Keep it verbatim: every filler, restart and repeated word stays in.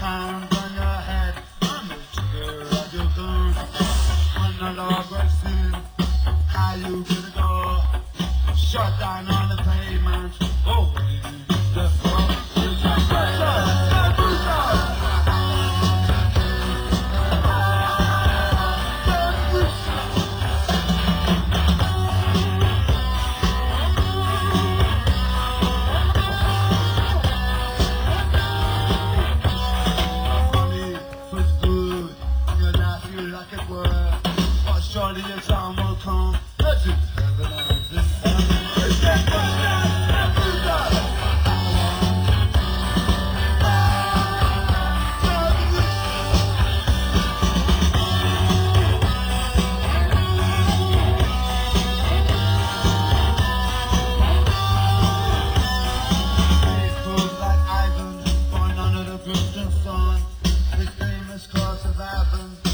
round on your head, I'm the trigger of your gun. When the law breaks in, how you gonna go? Shut down on the pavement, oh, the front is a pressure. Surely the time will come as it's heaven as in heaven. Is that Facebook like Ivan, born under the Christian sun, his famous cross of Avon.